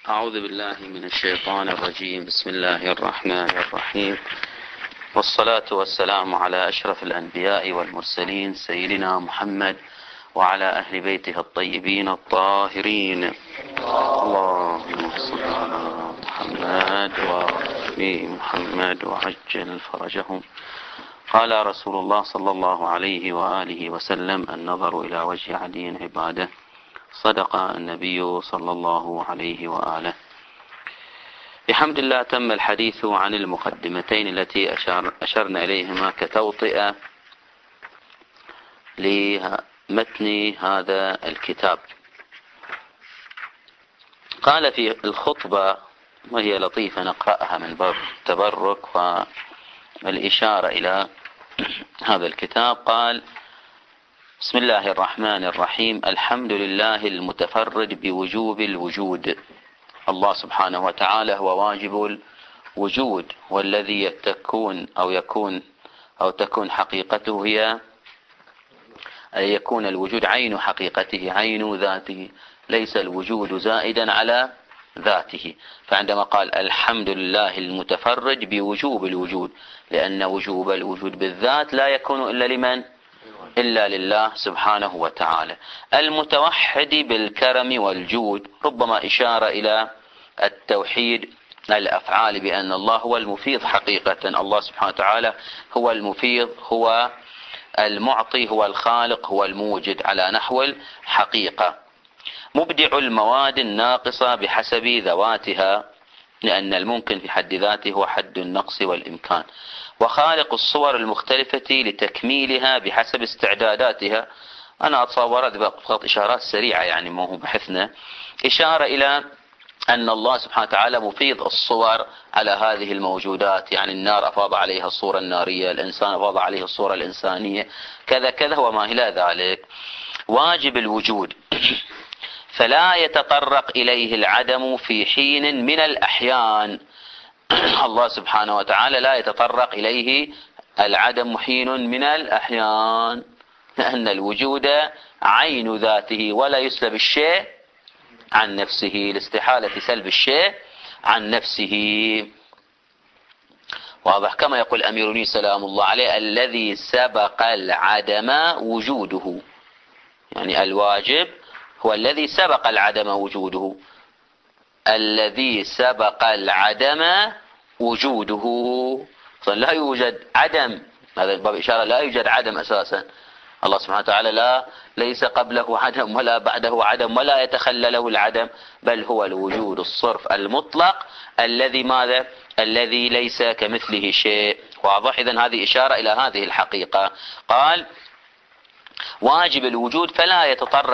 أعوذ بالله من الشيطان الرجيم. بسم الله الرحمن الرحيم، والصلاة والسلام على أشرف الأنبياء والمرسلين سيدنا محمد وعلى أهل بيته الطيبين الطاهرين. اللهم صل على محمد وآل محمد وعجل فرجهم. قال رسول الله صلى الله عليه وآله وسلم: النظر إلى وجه علي عبادة. صدق النبي صلى الله عليه وآله. بحمد الله تم الحديث عن المقدمتين التي أشرنا إليهما كتوطئة لمتن هذا الكتاب. قال في الخطبة، وهي لطيفة نقرأها من باب التبرك والإشارة إلى هذا الكتاب. قال: بسم الله الرحمن الرحيم. الحمد لله المتفرد بوجوب الوجود. الله سبحانه وتعالى هو واجب الوجود، والذي تكون حقيقته هي أن يكون الوجود عين حقيقته، عين ذاته، ليس الوجود زائدا على ذاته. فعندما قال الحمد لله المتفرد بوجوب الوجود، لأن وجوب الوجود بالذات لا يكون إلا لمن؟ إلا لله سبحانه وتعالى. المتوحد بالكرم والجود، ربما إشارة إلى التوحيد الأفعال، بأن الله هو المفيض حقيقة. الله سبحانه وتعالى هو المفيض، هو المعطي، هو الخالق، هو الموجد على نحو الحقيقة. مبدع المواد الناقصة بحسب ذواتها، لأن الممكن في حد ذاته هو حد النقص والإمكان. وخالق الصور المختلفة لتكميلها بحسب استعداداتها. أنا أتصورت فقط إشارات سريعة، يعني ما هو بحثنا. إشارة إلى أن الله سبحانه وتعالى مفيض الصور على هذه الموجودات، يعني النار أفاض عليها الصورة النارية، الإنسان أفاض عليه الصورة الإنسانية، كذا كذا وما إلى ذلك. واجب الوجود فلا يتطرق إليه العدم في حين من الأحيان. الله سبحانه وتعالى لا يتطرق إليه العدم حين من الأحيان، لأن الوجود عين ذاته، ولا يسلب الشيء عن نفسه، لاستحالة سلب الشيء عن نفسه. واضح؟ كما يقول أميرني سلام الله عليه: الذي سبق العدم وجوده، يعني الواجب هو الذي سبق العدم وجوده. الذي سبق العدم وجوده، لا يوجد عدم، هذا باب إشارة، لا يوجد عدم أساسا. الله سبحانه وتعالى ليس قبله عدم ولا بعده عدم ولا يتخلله العدم، بل هو الوجود الصرف المطلق الذي ماذا؟ الذي ليس كمثله شيء. واضح؟ إذن هذه إشارة إلى هذه الحقيقة. قال: واجب الوجود فلا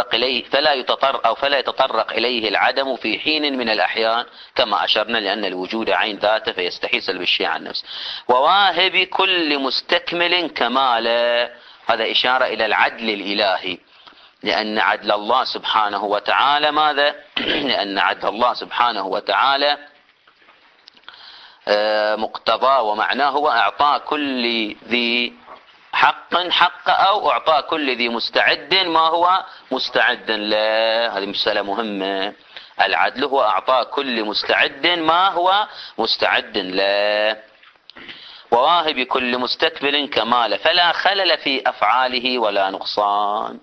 يتطرق إليه العدم في حين من الأحيان، كما أشرنا، لأن الوجود عين ذاته فيستحيل سلب الشيء عن نفسه. وواهب كل مستكمل كماله، هذا إشارة إلى العدل الإلهي، لأن عدل الله سبحانه وتعالى ماذا؟ لأن عدل الله سبحانه وتعالى مقتضى ومعناه هو إعطاء كل ذي حق أو أعطى كل ذي مستعد ما هو مستعد له. هذه مسألة مهمة. العدل هو أعطى كل مستعد ما هو مستعد له. وواهب كل مستكبر كماله فلا خلل في أفعاله ولا نقصان.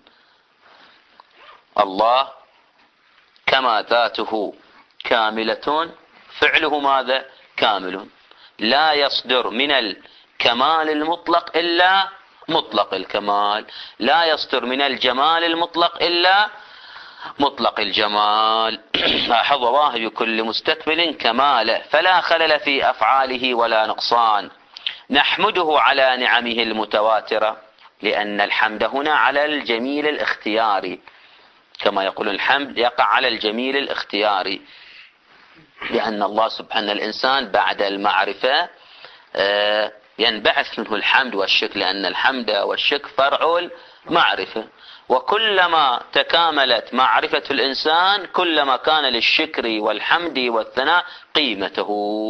الله كما ذاته كاملة، فعله ماذا؟ كامل. لا يصدر من الكمال المطلق إلا مطلق الكمال، لا يصدر من الجمال المطلق إلا مطلق الجمال. لاحظ: واهب كل مستكمل كماله فلا خلل في أفعاله ولا نقصان. نحمده على نعمه المتواترة، لأن الحمد هنا على الجميل الاختياري، كما يقول الحمد يقع على الجميل الاختياري، لأن الله سبحانه الإنسان بعد المعرفة ينبعث منه الحمد والشكر، لأن الحمد والشكر فرع المعرفة. وكلما تكاملت معرفة الإنسان كلما كان للشكر والحمد والثناء قيمته.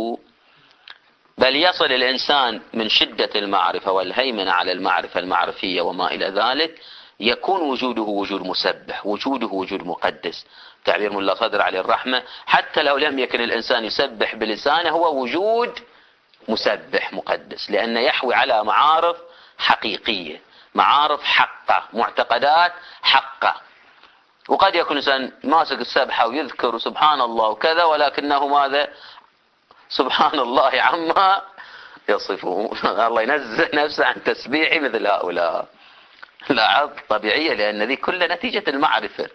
بل يصل الإنسان من شدة المعرفة والهيمنة على المعرفة المعرفية وما إلى ذلك يكون وجوده وجود مسبح، وجوده وجود مقدس. تعبير ملا صدر عليه الرحمة: حتى لو لم يكن الإنسان يسبح بلسانه هو وجود مسبح مقدس، لأنه يحوي على معارف حقيقية، معارف حقة، معتقدات حقة. وقد يكون الإنسان ماسك السبحة ويذكر سبحان الله وكذا، ولكنه ماذا؟ سبحان الله عما يصفه. الله ينزه نفسه عن تسبيح مثل هؤلاء. لا طبيعية، لأن ذي كل نتيجة المعرفة.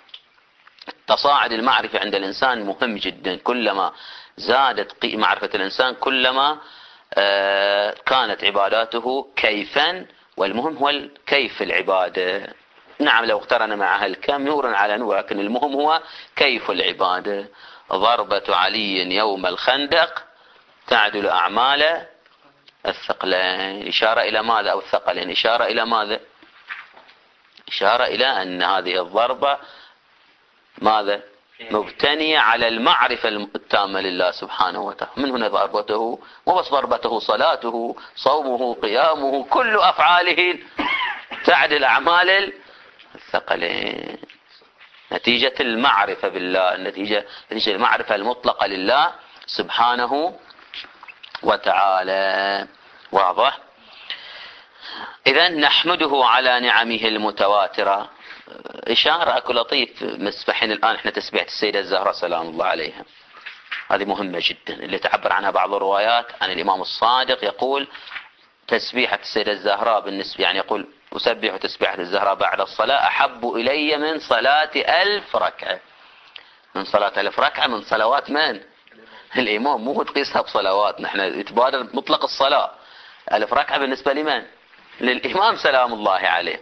تصاعد المعرفة عند الإنسان مهم جدا. كلما زادت معرفة الإنسان كلما كانت عباداته كيفا، والمهم هو كيف العبادة. نعم لو اقترن معها الكم نور على نور، لكن المهم هو كيف العبادة. ضربة علي يوم الخندق تعدل أعمال الثقلين. إشارة إلى ماذا؟ أو الثقلين، إشارة إلى ماذا؟ إشارة إلى أن هذه الضربة ماذا؟ مبتنية على المعرفة التامة لله سبحانه وتعالى. من هنا ضربته، وبس ضربته صلاته، صومه، قيامه، كل أفعاله تعدل أعمال الثقلين. نتيجة المعرفة بالله، نتيجة المعرفة المطلقة لله سبحانه وتعالى. واضح؟ إذن نحمده على نعمه المتواترة. إشارة أكو لطيف مسبحين الآن إحنا تسبيحة السيدة الزهراء سلام الله عليها، هذه مهمة جدا، اللي تعبر عنها بعض الروايات عن الإمام الصادق. يقول تسبيحة السيدة الزهراء بالنسبة، يعني يقول أسبح تسبيحة الزهراء بعد الصلاة أحب إلي من صلاة 1000 ركعة. من صلاة 1000 ركعة من صلوات من؟ الإمام. مو تقيسها بصلوات، نحن يتبادل مطلق الصلاة. 1000 ركعة بالنسبة لمن؟ للإمام سلام الله عليه.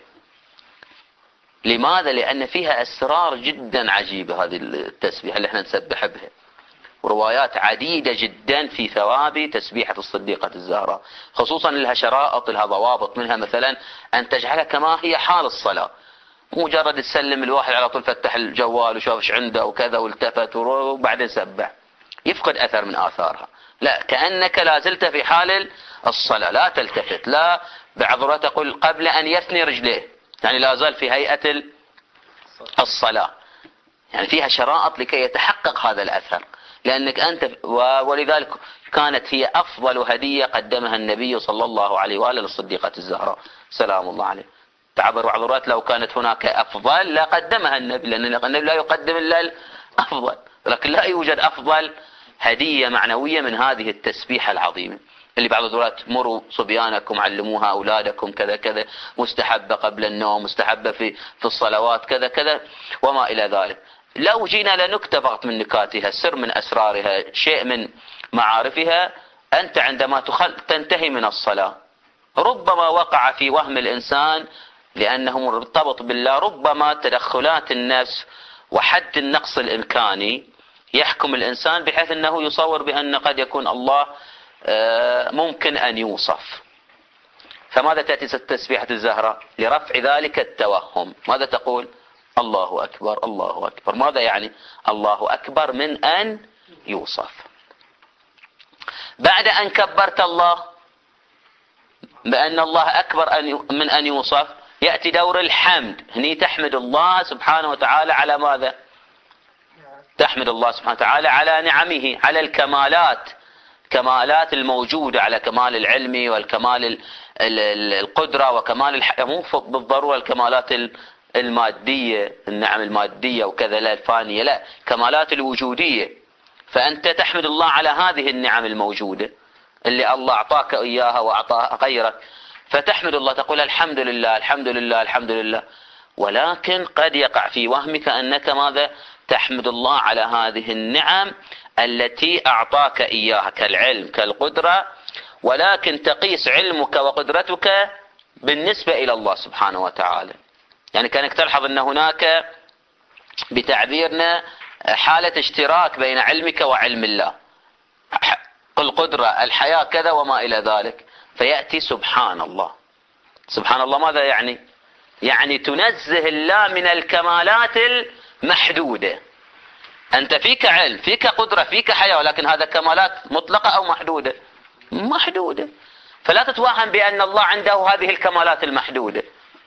لماذا؟ لأن فيها أسرار جدا عجيبة هذه التسبيحة اللي احنا نسبح بها، وروايات عديدة جدا في ثواب تسبيحة الصديقة الزهراء، خصوصا لها شرائط، لها ضوابط. منها مثلا أن تجعلها كما هي حال الصلاة، مجرد تسلم الواحد على طول فتح الجوال وشوف ايش عنده وكذا والتفت وبعدين سبح، يفقد أثر من آثارها. لا، كأنك لا زلت في حال الصلاة، لا تلتفت، لا بعض تقول قبل أن يثني رجليه، يعني لا زال في هيئة الصلاة. يعني فيها شرائط لكي يتحقق هذا الأثر، لأنك أنت ولذلك كانت هي أفضل هدية قدمها النبي صلى الله عليه وآله للصديقة الزهراء سلام الله عليه. تعبر بعض الروايات لو كانت هناك أفضل لا قدمها النبي، لأن النبي لا يقدم إلا الأفضل، لكن لا يوجد أفضل هدية معنوية من هذه التسبيحة العظيمة، اللي بعض الدورات مروا صبيانكم علموها أولادكم كذا كذا، مستحبة قبل النوم، مستحبة في الصلوات كذا كذا وما إلى ذلك. لو جينا لنكتة فقط من نكاتها، سر من أسرارها، شيء من معارفها، أنت عندما تنتهي من الصلاة ربما وقع في وهم الإنسان لأنه مرتبط بالله، ربما تدخلات النفس وحد النقص الإمكاني يحكم الإنسان بحيث أنه يصور بأن قد يكون الله ممكن أن يوصف. فماذا تأتي تسبيحة الزهراء؟ لرفع ذلك التوهم. ماذا تقول؟ الله أكبر الله أكبر. ماذا يعني؟ الله أكبر من أن يوصف. بعد أن كبرت الله بأن الله أكبر من أن يوصف، يأتي دور الحمد. هني تحمد الله سبحانه وتعالى على ماذا؟ تحمد الله سبحانه وتعالى على نعمه، على كمالات الموجودة، على كمال العلم والكمال القدرة وكمال مو بالضرورة الكمالات المادية، النعم المادية وكذا لا الفانية، لا، كمالات الوجودية. فأنت تحمد الله على هذه النعم الموجودة اللي الله أعطاك إياها وأعطاها غيرك، فتحمد الله، تقول الحمد لله الحمد لله الحمد لله. ولكن قد يقع في وهمك أنك ماذا؟ تحمد الله على هذه النعم التي أعطاك إياها كالعلم كالقدرة، ولكن تقيس علمك وقدرتك بالنسبة إلى الله سبحانه وتعالى. يعني كانك تلحظ أن هناك بتعبيرنا حالة اشتراك بين علمك وعلم الله، القدرة، الحياة كذا وما إلى ذلك. فيأتي سبحان الله. سبحان الله ماذا يعني؟ يعني تنزه الله من الكمالات المحدودة. أنت فيك علم، فيك قدرة، فيك حياة، ولكن هذا كمالات مطلقة أو محدودة؟ محدودة. فلا تتوهم بأن الله عنده هذه الكمالات المحدودة.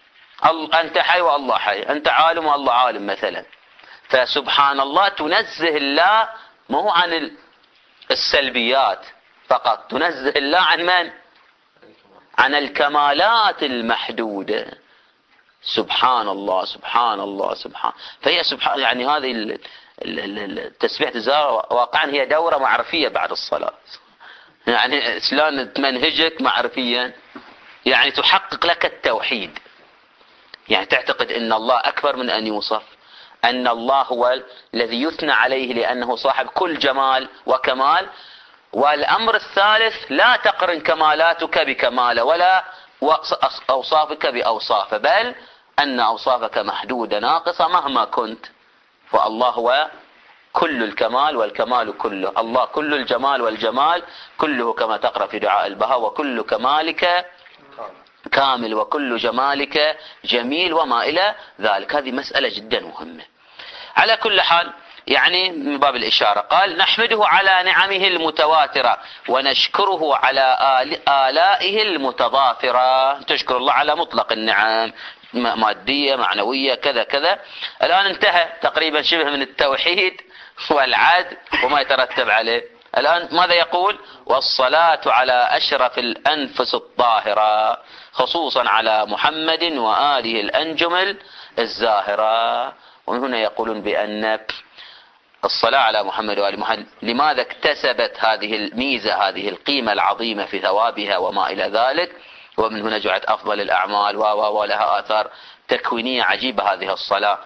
أنت حي والله حي، أنت عالم والله عالم مثلا. فسبحان الله تنزه الله مو عن السلبيات فقط، تنزه الله عن من؟ عن الكمالات المحدودة. سبحان الله سبحان الله سبحان. فهي سبحان يعني هذه التسبيح الزهراء واقعا هي دورة معرفية بعد الصلاة، يعني شلون تمنهجك معرفيا، يعني تحقق لك التوحيد، يعني تعتقد ان الله اكبر من ان يوصف، ان الله هو الذي يثنى عليه لانه صاحب كل جمال وكمال. والامر الثالث لا تقرن كمالاتك بكماله ولا اوصافك باوصافه، بل ان اوصافك محدودة ناقصة مهما كنت، فالله هو كل الكمال والكمال كله، الله كل الجمال والجمال كله، كما تقرأ في دعاء البهاء: وكل كمالك كامل وكل جمالك جميل وما إلى ذلك. هذه مسألة جدا مهمة. على كل حال يعني من باب الإشارة قال: نحمده على نعمه المتواترة ونشكره على آلائه المتضافرة. تشكر الله على مطلق النعم، مادية معنوية كذا كذا. الآن انتهى تقريبا شبه من التوحيد والعد وما يترتب عليه. الآن ماذا يقول؟ والصلاة على أشرف الأنفس الطاهرة خصوصا على محمد وآله الأنجم الزاهرة. ومن هنا يقولون بأن الصلاة على محمد وآل محمد لماذا اكتسبت هذه الميزة، هذه القيمة العظيمة في ثوابها وما إلى ذلك، ومن هنا جعلت أفضل الأعمال ولها آثار تكوينية عجيبة هذه الصلاة.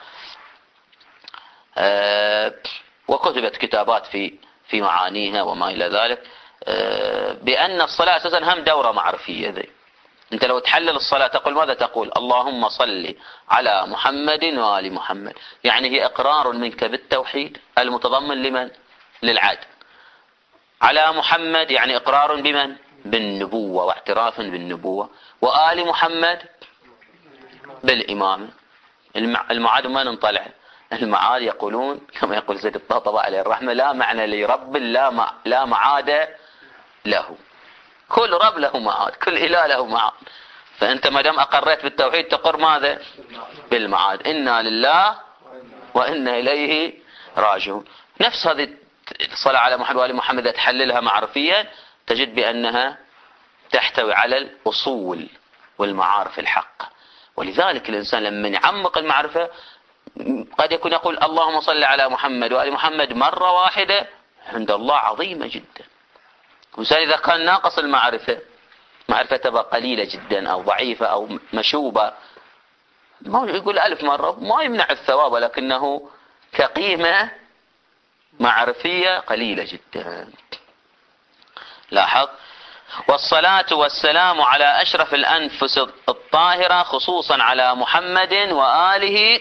وكتبت كتابات في معانيها وما إلى ذلك، بأن الصلاة أساسا هم دورة معرفية ذي. أنت لو تحلل الصلاة تقول ماذا تقول؟ اللهم صل على محمد وآل محمد، يعني هي إقرار منك بالتوحيد المتضمن لمن؟ للعدل. على محمد يعني إقرار بمن؟ بالنبوة واعتراف بالنبوة. وآل محمد بالإمامة. المعاد ما ننطلع، المعاد يقولون كما يقول زيد الطاطبة عليه الرحمة: لا معنى لرب لا معاد له. كل رب له معاد، كل إله له معاد. فأنت ما دام أقريت بالتوحيد تقر ماذا؟ بالمعاد. إنا لله وإنا إليه راجعون. نفس هذه الصلاة على محمد وآل محمد تحللها معرفيا تجد بأنها تحتوي على الأصول والمعارف الحق. ولذلك الإنسان لما يعمق المعرفة قد يكون يقول اللهم صل على محمد وآل محمد مرة واحدة عند الله عظيمة جدا. الإنسان إذا كان ناقص المعرفة، معرفة تبقى قليلة جدا أو ضعيفة أو مشوبة، ما يقول 1000 مرة ما يمنع الثواب، ولكنه كقيمة معرفية قليلة جدا. لاحظ: والصلاة والسلام على أشرف الأنفس الطاهرة خصوصا على محمد وآله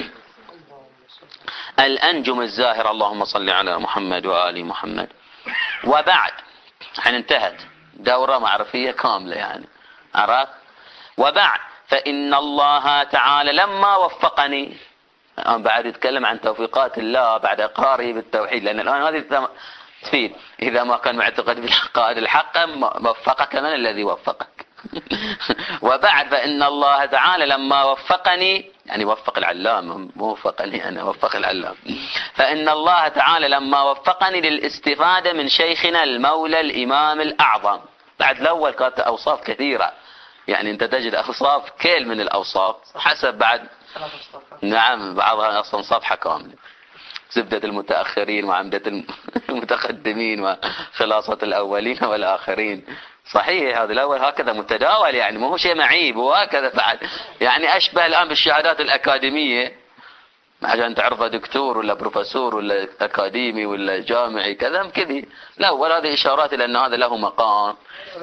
الأنجم الزاهرة. اللهم صل على محمد وآل محمد. وبعد، حين انتهت دورة معرفية كاملة يعني عرفت. وبعد، فإن الله تعالى لما وفقني، الآن بعد يتكلم عن توفيقات الله بعد إقراره بالتوحيد، لأن الآن هذه تفيد إذا ما كان معتقد بالعقائد الحقة وفقك من الذي وفقك. وبعد، فإن الله تعالى لما وفقني، يعني وفق العلام مو وفقني أنا، وفق العلام. فإن الله تعالى لما وفقني للاستفادة من شيخنا المولى الإمام الأعظم. بعد الأول كانت أوصاف كثيرة، يعني أنت تجد أوصاف كيل من الأوصاف حسب بعد. نعم، بعضها أصلا صفحة كاملة: زبدة المتأخرين وعمدة المتقدمين وخلاصة الأولين والآخرين. صحيح هذا الأول هكذا متداول، يعني مو شيء معيب، وهكذا بعد يعني أشبه الآن بالشهادات الأكاديمية، عشان تعرفه دكتور ولا بروفيسور ولا أكاديمي ولا جامعي كذا كذي. لا، ولا هذه إشارات إلى أن هذا له مقام.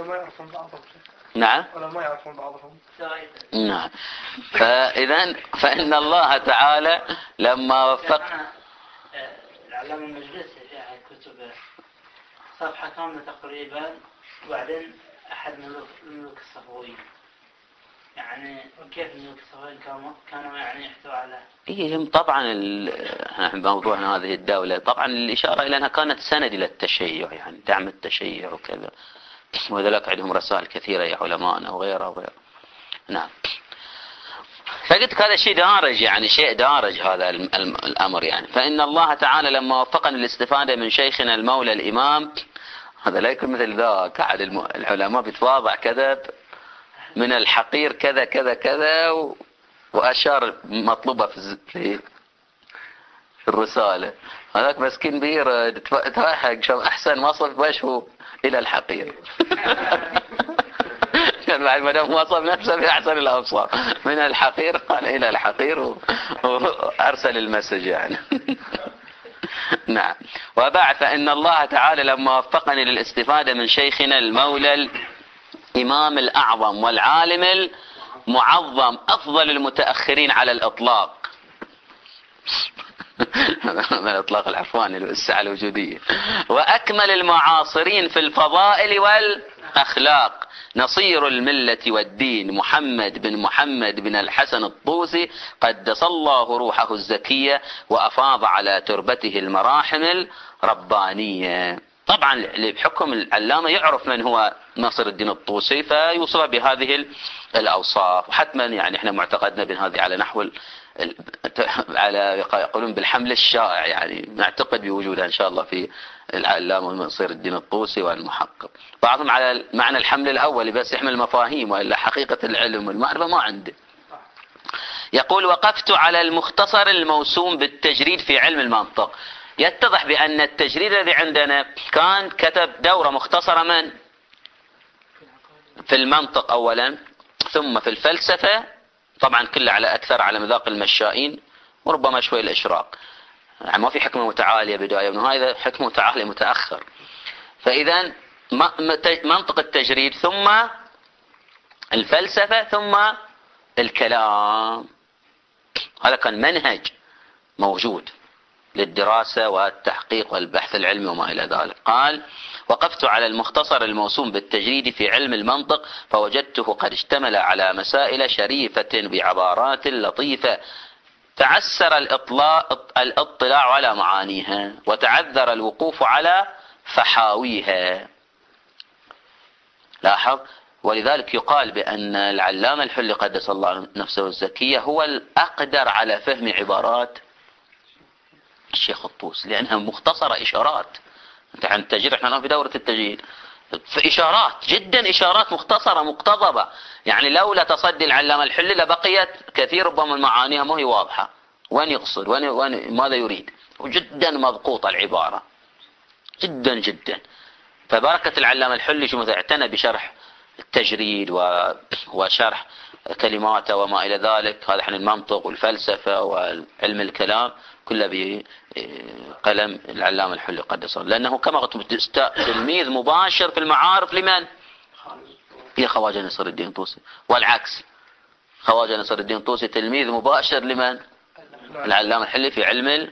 نعم ولا ما يعرفون بعضهم. نعم. فإن الله تعالى لما وفق العلامة المجلسي في أحد كتبه صفحة كاملة تقريبا، وبعدين أحد ملوك الصفويين، يعني كيف الملوك الصفويين كانوا يعني يحتوى على إيه. طبعا موضوعنا هذه الدولة طبعا الإشارة إلى أنها كانت سند إلى التشيع، يعني دعم التشيع وكذا، وذلك عندهم رسائل كثيرة يا علماءنا وغيرها وغيرها. نعم. فقلت هذا شيء دارج، يعني شيء دارج هذا الأمر يعني. فإن الله تعالى لما وفقنا للاستفادة من شيخنا المولى الإمام، هذا لا يكون مثل ذاك. قاعد العلماء بيتواضع كذا، من الحقير كذا كذا كذا، وأشار مطلوبة في الرسالة. هذاك مسكين بيرد تضحك، شوف أحسن وصف وجهه إلى الحقير. كان بعد ما دام وصف نفسه في أحسن الأوصاف، من الحقير قال إلى الحقير، وأرسل المسج يعني. نعم. وبعد، فإن الله تعالى لما وفقني للاستفادة من شيخنا المولى الإمام الأعظم والعالم المعظم، أفضل المتأخرين على الإطلاق، من الإطلاق العفواني للسعة الوجودية، وأكمل المعاصرين في الفضائل والأخلاق، نصير الملة والدين، محمد بن الحسن الطوسي قدس الله روحه الزكية، وأفاض على تربته المراحم الربانية. طبعا بحكم العلامة يعرف من هو ناصر الدين الطوسي، فيوصف بهذه الأوصاف. وحتما يعني احنا معتقدنا بهذه على نحو على يقولون بالحمل الشائع، يعني نعتقد بوجودها إن شاء الله في العلامة ناصر الدين الطوسي والمحقق. بعضهم على معنى الحمل الأول بس يحمل مفاهيم، وإلا حقيقة العلم والمعرفة ما عنده. يقول: وقفت على المختصر الموسوم بالتجريد في علم المنطق. يتضح بأن التجريد الذي عندنا كان كتب دورة مختصرة من في المنطق أولا، ثم في الفلسفة، طبعا كله على أكثر على مذاق المشائين، وربما شوي الإشراق. يعني ما في حكمة متعالية بداية، وهذا حكمة متعالية متأخر. فإذا منطق التجريد، ثم الفلسفة، ثم الكلام. هذا كان منهج موجود للدراسة والتحقيق والبحث العلمي وما إلى ذلك. قال: وقفت على المختصر الموسوم بالتجريد في علم المنطق، فوجدته قد اشتمل على مسائل شريفة بعبارات لطيفة، تعسر الاطلاع على معانيها، وتعذر الوقوف على فحاويها. لاحظ. ولذلك يقال بأن العلامة الحلي قدس الله نفسه الزكية هو الأقدر على فهم عبارات الشيخ الطوسي، لأنها مختصرة إشارات. أنت عن التجريد، احنا في دورة التجريد، في إشارات جدا، إشارات مختصرة مقتضبة. يعني لولا تصدي العلامة الحلي لبقيت كثير ربما معانيها ما هي واضحة، وين يقصد وين ماذا يريد، وجدا مضغوطة العبارة جدا جدا. فبركة العلامة الحلي شو اعتنى بشرح التجريد وشرح كلماته وما إلى ذلك. هذا عن المنطق والفلسفة وعلم الكلام كله بقلم العلامة الحلي قدس الله، لأنه كما قلت تلميذ مباشر في المعارف لمن؟ هي خواجة نصر الدين طوسي، والعكس، خواجة نصر الدين طوسي تلميذ مباشر لمن؟ العلامة الحلي في علم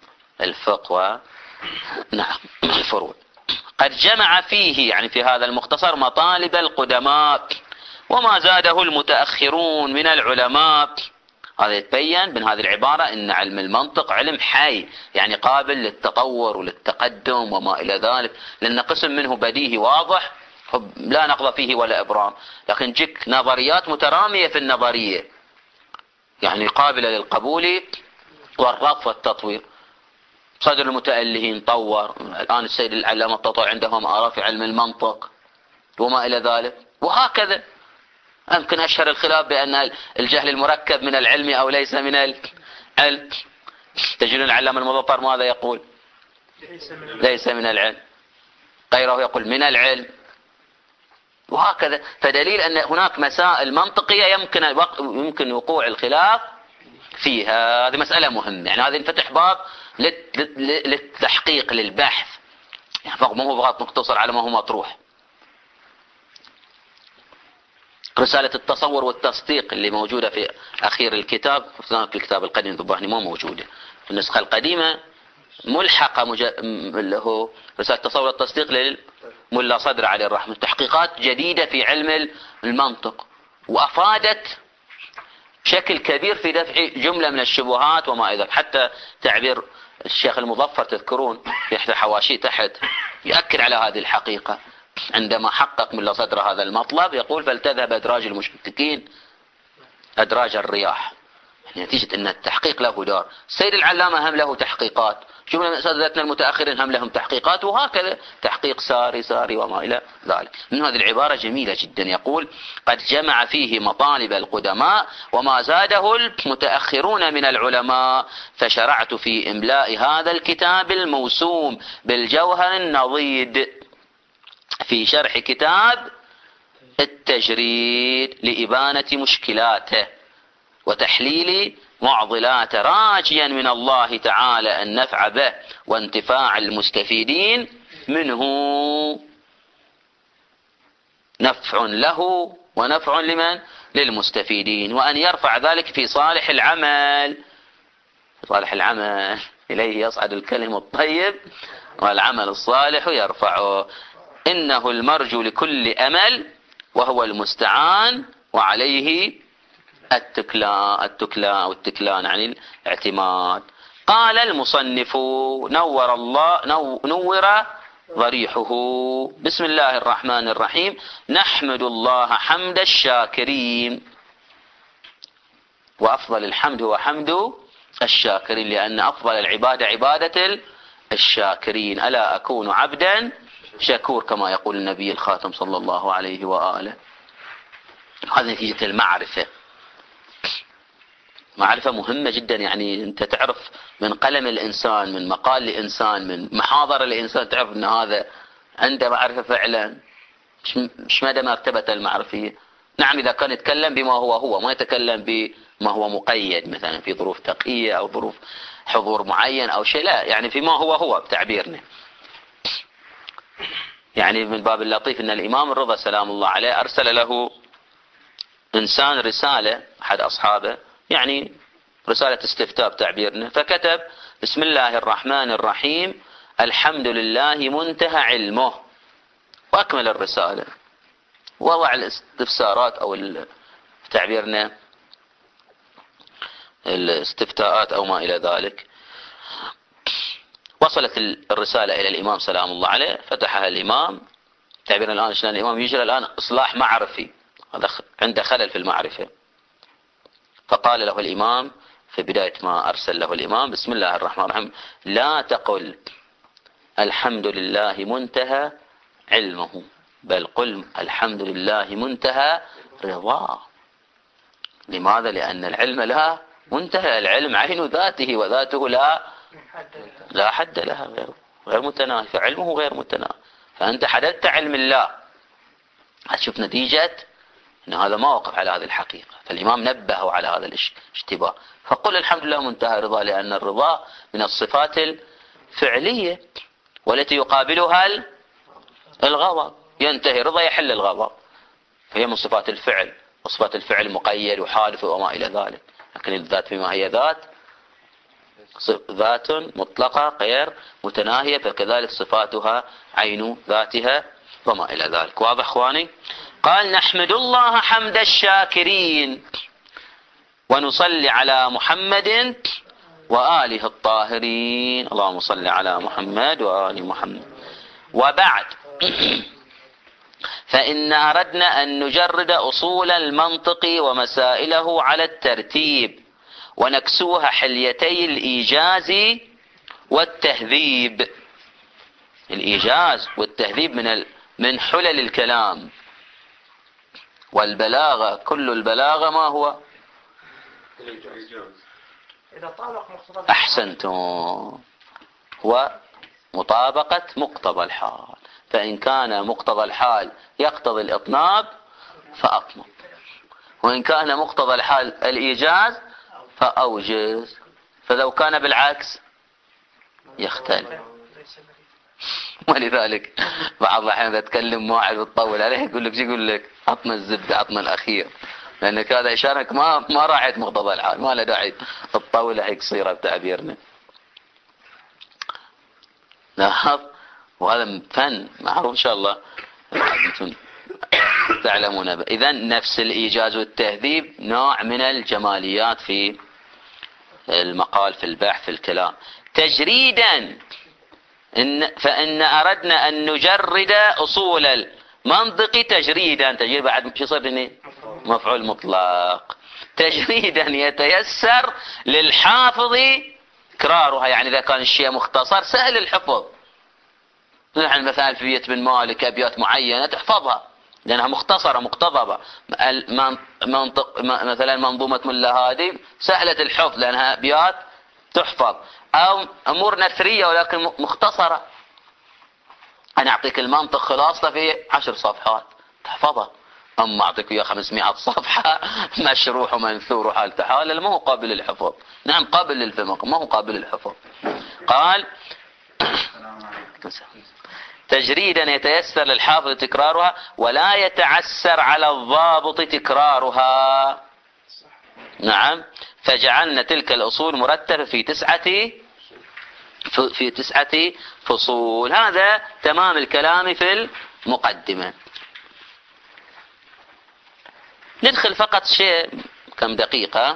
الفقه نعم الفروع. قد جمع فيه، يعني في هذا المختصر، مطالب القدماء وما زاده المتأخرون من العلماء. هذا يتبين من هذه العبارة أن علم المنطق علم حي، يعني قابل للتطور وللتقدم وما إلى ذلك، لأن قسم منه بديهي واضح لا نقض فيه ولا إبرام، لكن جيك نظريات مترامية في النظرية، يعني قابلة للقبول والرفض والتطوير. صدر المتألهين طور، الآن السيد العلامة التطوع عندهم آراء في علم المنطق وما إلى ذلك، وهكذا. يمكن أشهر الخلاف بأن الجهل المركب من العلم أو ليس من العلم. تجدون العلامة المظفر ماذا يقول؟ ليس من العلم. غيره يقول من العلم، وهكذا. فدليل أن هناك مسائل منطقية يمكن وقوع الخلاف فيها. هذه مسألة مهمة، يعني هذا ينفتح باب للتحقيق للبحث، يعني ما هو فقط مقتصر على ما هو مطروح. رسالة التصور والتصديق اللي موجودة في أخير الكتاب، في الكتاب القديم الظاهري ما موجودة في النسخة القديمة، ملحقة له رسالة التصور والتصديق للملا صدر عليه الرحمة، تحقيقات جديدة في علم المنطق، وأفادت بشكل كبير في دفع جملة من الشبهات وما إذا. حتى تعبير الشيخ المظفر تذكرون في إحدى حواشي تحت يؤكد على هذه الحقيقة، عندما حقق من صدر هذا المطلب يقول: فلتذهب أدراج المشككين أدراج الرياح، يعني نتيجة أن التحقيق له دور. السيد العلامة هم له تحقيقات، جملة من أساتذتنا المتأخرين هم لهم تحقيقات، وهكذا تحقيق ساري وما إلى ذلك. من هذه العبارة جميلة جدا، يقول: قد جمع فيه مطالب القدماء وما زاده المتأخرون من العلماء، فشرعت في إملاء هذا الكتاب الموسوم بالجوهر النضيد في شرح كتاب التجريد لإبانة مشكلاته وتحليل معضلاته، راجيا من الله تعالى النفع به وانتفاع المستفيدين منه، نفع له ونفع لمن؟ للمستفيدين، وأن يرفع ذلك في صالح العمل. صالح العمل إليه يصعد الكلم الطيب والعمل الصالح يرفعه. إنه المرجو لكل أمل وهو المستعان وعليه التكلان عن الاعتماد. قال المصنف نور ضريحه: بسم الله الرحمن الرحيم، نحمد الله حمد الشاكرين. وأفضل الحمد هو حمد الشاكرين، لأن أفضل العبادة عبادة الشاكرين. ألا أكون عبدا شكور كما يقول النبي الخاتم صلى الله عليه وآله. هذه نتيجة المعرفة. معرفة مهمة جدا، يعني أنت تعرف من قلم الإنسان، من مقال الإنسان، من محاضرة الإنسان، تعرف أن هذا عنده معرفة فعلا. مش مدى مرتبة المعرفية. نعم إذا كان يتكلم بما هو ما يتكلم بما هو مقيد، مثلا في ظروف تقية أو ظروف حضور معين أو شيء، لا، يعني فيما هو بتعبيرنا. يعني من باب اللطيف أن الإمام الرضا سلام الله عليه أرسل له إنسان رسالة، أحد أصحابه، يعني رسالة استفتاء بتعبيرنا، فكتب: بسم الله الرحمن الرحيم، الحمد لله منتهى علمه، وأكمل الرسالة، وضع الاستفسارات أو بتعبيرنا الاستفتاءات أو ما إلى ذلك. وصلت الرسالة إلى الإمام سلام الله عليه، فتحها الإمام. تعبيرنا الآن شلون الإمام يجري الآن إصلاح معرفي، هذا عنده خلل في المعرفة. فقال له الإمام في بداية ما أرسل له الإمام: بسم الله الرحمن الرحيم، لا تقل الحمد لله منتهى علمه، بل قل الحمد لله منتهى رضاه. لماذا؟ لأن العلم لا منتهى، العلم عين ذاته، وذاته لا حد لها، غير متناهي، فعلمه غير متناهي. فأنت حددت علم الله، هتشوف نتيجة أن هذا ما وقف على هذه الحقيقة. فالإمام نبهه على هذا الاشتباه، فقل الحمد لله منتهى رضا، لأن الرضا من الصفات الفعلية والتي يقابلها الغضب. ينتهي رضا يحل الغضب، فهي من صفات الفعل، وصفات الفعل مقيد وحادث وما إلى ذلك. لكن الذات بما هي ذات مطلقة غير متناهية، فكذلك صفاتها عين ذاتها وما إلى ذلك. واضح اخواني؟ قال: نحمد الله حمد الشاكرين، ونصلي على محمد وآله الطاهرين. اللهم صل على محمد وآل محمد. وبعد، فإن أردنا أن نجرد أصول المنطق ومسائله على الترتيب، ونكسوها حليتي الإيجاز والتهذيب. الإيجاز والتهذيب من حلل الكلام، والبلاغة، كل البلاغة ما هو؟ أحسنتم، ومطابقة مقتضى الحال. فإن كان مقتضى الحال يقتضي الإطناب فأطنب، وإن كان مقتضى الحال الإيجاز فأوجز، فلو كان بالعكس يختلف. ولذلك بعض الأحيان إذا تكلم واحد وتطول عليه يقول لك: شو يقول لك؟ عطنا الزبدة، عطنا الأخير، لأنك هذا إشارك ما راعيت مقتضى الحال، ما له داعي تطول هيك قصيرة بتعبيرنا. لاحظ، وهذا فن معروف إن شاء الله أنتم تعلمون. إذن نفس الإيجاز والتهذيب نوع من الجماليات في المقال، في البحث، في الكلام. تجريدا، فإن أردنا أن نجرد أصول المنطق تجريدا. تجريد بعد شو صار هنا؟ مفعول مطلق. تجريدا يتيسر للحافظ تكرارها. يعني إذا كان الشيء مختصر سهل الحفظ. نحن مثلا في بيت بن مالك أبيات معينة تحفظها لأنها مختصرة مقتضبة. مثلا منظومة ملا هادي سهلة الحفظ لأنها أبيات تحفظ. أو أمور نثرية ولكن مختصرة. أنا أعطيك المنطق خلاصة في 10 صفحات تحفظها. أما أعطيك إياه 500 صفحة مشروح ومنثور وحال تحال ما هو قابل للحفظ. نعم قابل للفهم ما هو قابل للحفظ. قال تجريدا يتيسر للحافظ تكرارها ولا يتعسر على الضابط تكرارها. نعم فجعلنا تلك الأصول مرتبة في 9 فصول. هذا تمام الكلام في المقدمة. ندخل فقط شيء كم دقيقة.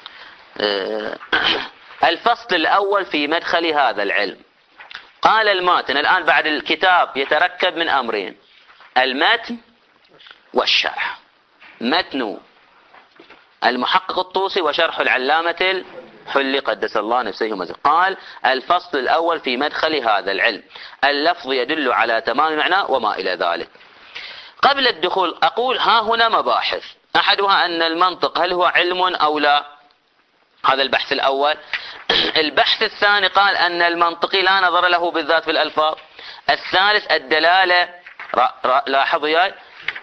الفصل الأول في مدخل هذا العلم. قال الماتن الآن بعد الكتاب يتركب من أمرين: المتن والشرح. متن المحقق الطوسي وشرح العلامة الحلي قدس الله نفسه ومزه. قال الفصل الأول في مدخل هذا العلم. اللفظ يدل على تمام معناه وما إلى ذلك. قبل الدخول أقول ها هنا مباحث. أحدها أن المنطق هل هو علم أو لا، هذا البحث الأول. البحث الثاني قال أن المنطقي لا نظر له بالذات في الألفاظ. الثالث الدلالة. لاحظوا ياي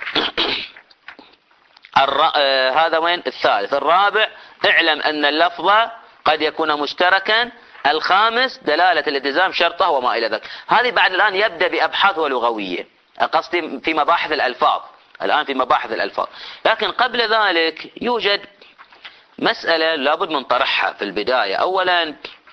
هذا وين الثالث. الرابع اعلم أن اللفظ قد يكون مشتركا. الخامس دلالة الالتزام شرطه وما إلى ذلك. هذه بعد الآن يبدأ بأبحاثه لغوية. قصدي في مباحث الألفاظ. الآن في مباحث الألفاظ. لكن قبل ذلك يوجد مسألة لابد من طرحها في البداية. أولا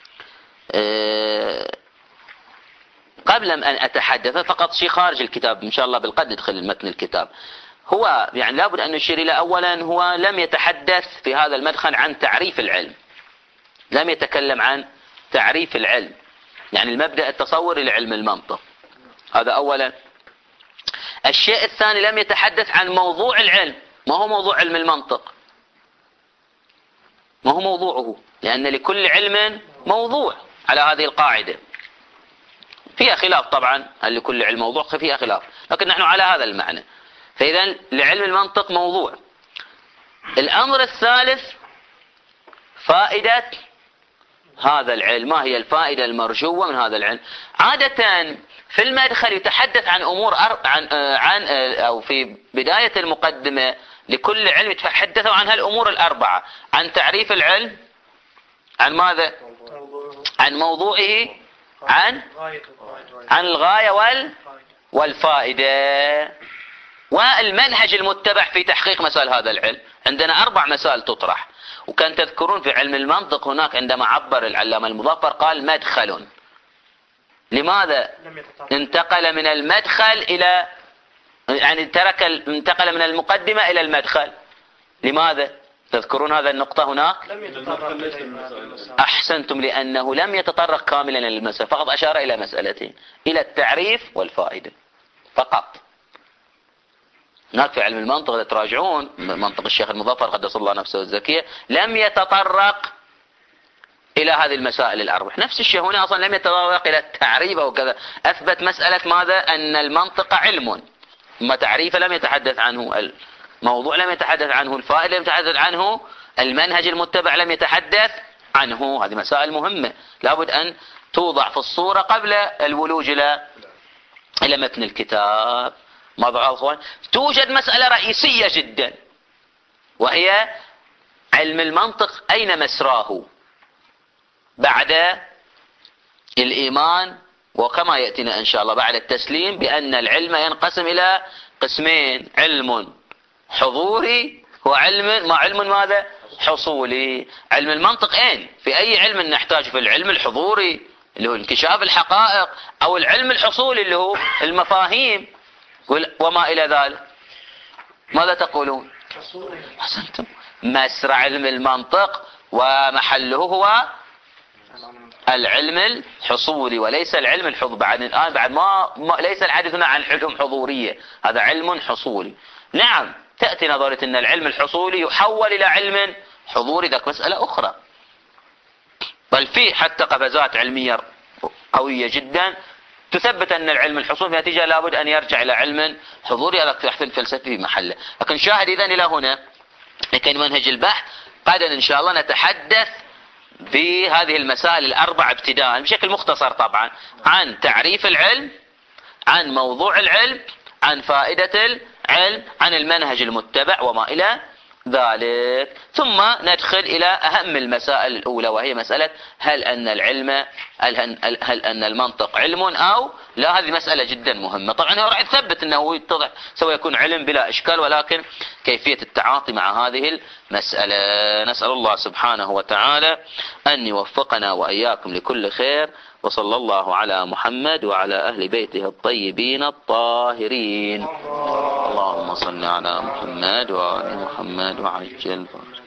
قبل أن أتحدث فقط شيء خارج الكتاب إن شاء الله بالقد يدخل المتن الكتاب. هو يعني لابد أن نشير إلى أولا هو لم يتحدث في هذا المدخل عن تعريف العلم. لم يتكلم عن تعريف العلم يعني المبدأ التصوري لعلم المنطق. هذا أولا. الشيء الثاني لم يتحدث عن موضوع العلم. ما هو موضوع علم المنطق؟ ما هو موضوعه؟ لأن لكل علم موضوع على هذه القاعدة. فيها خلاف طبعا هل لكل علم موضوع؟ فيها خلاف لكن نحن على هذا المعنى. فإذا لعلم المنطق موضوع. الأمر الثالث فائدة هذا العلم. ما هي الفائدة المرجوة من هذا العلم؟ عادة في المدخل يتحدث عن أمور أو في بداية المقدمة لكل علم يتحدثوا عن هالأمور الأربعة: عن تعريف العلم، عن ماذا؟ عن موضوعه، عن الغاية والفائدة، والمنهج المتبع في تحقيق مسائل هذا العلم. عندنا 4 مسائل تطرح. وكان تذكرون في علم المنطق هناك عندما عبر العلامة المظفر قال مدخل. لماذا انتقل من المدخل إلى يعني انتقل من المقدمة إلى المدخل؟ لماذا؟ تذكرون هذا النقطة هناك؟ أحسنتم، لأنه لم يتطرق كاملا إلى المسألة، فقط أشار إلى مسألتين: إلى التعريف والفائدة فقط. هناك في علم المنطق إذا تراجعون منطق الشيخ المظفر قدس الله نفسه الزكية لم يتطرق إلى هذه المسائل ال4. نفس الشيء هنا أصلا لم يتطرق إلى التعريف وكذا. أثبت مسألة ماذا؟ أن المنطق علم. ما تعريفه لم يتحدث عنه، الموضوع لم يتحدث عنه، الفائدة لم يتحدث عنه، المنهج المتبع لم يتحدث عنه. هذه مسائل مهمة لابد أن توضع في الصورة قبل الولوج إلى متن الكتاب. أخوان توجد مسألة رئيسية جدا وهي علم المنطق أين مسراه بعد الإيمان، وكما يأتينا إن شاء الله بعد التسليم بأن العلم ينقسم إلى قسمين: علم حضوري وعلم ماذا؟ حصولي. علم المنطق أين؟ في أي علم نحتاج؟ في العلم الحضوري اللي هو انكشاف الحقائق، أو العلم الحصولي اللي هو المفاهيم وما إلى ذلك. ماذا تقولون؟ حسنتم. مسرى علم المنطق ومحله هو العلم الحصولي وليس العلم الحضوري. بعد ما ليس الحديث هنا عن علم حضورية، هذا علم حصولي. نعم تأتي نظرية أن العلم الحصولي يحول إلى علم حضوري ذاك مسألة أخرى. بل في حتى قفزات علمية قوية جدا تثبت أن العلم الحصول في نتيجة لابد أن يرجع إلى علم حضوري. هذا البحث الفلسفي في محله. لكن شاهد إذن إلى هنا لكن منهج البحث غدا إن شاء الله نتحدث بهذه المسائل الأربع ابتداء بشكل مختصر طبعا عن تعريف العلم، عن موضوع العلم، عن فائدة العلم، عن المنهج المتبع وما إلى ذلك. ثم ندخل إلى أهم المسائل الأولى وهي مسألة هل أن المنطق علم أو لا. هذه مسألة جدا مهمة. طبعا هو راح يثبت أنه يتضح سوف يكون علم بلا إشكال، ولكن كيفية التعاطي مع هذه المسألة. نسأل الله سبحانه وتعالى أن يوفقنا وإياكم لكل خير، وصلى الله على محمد وعلى أهل بيته الطيبين الطاهرين. اللهم صل على محمد وآل محمد وعجل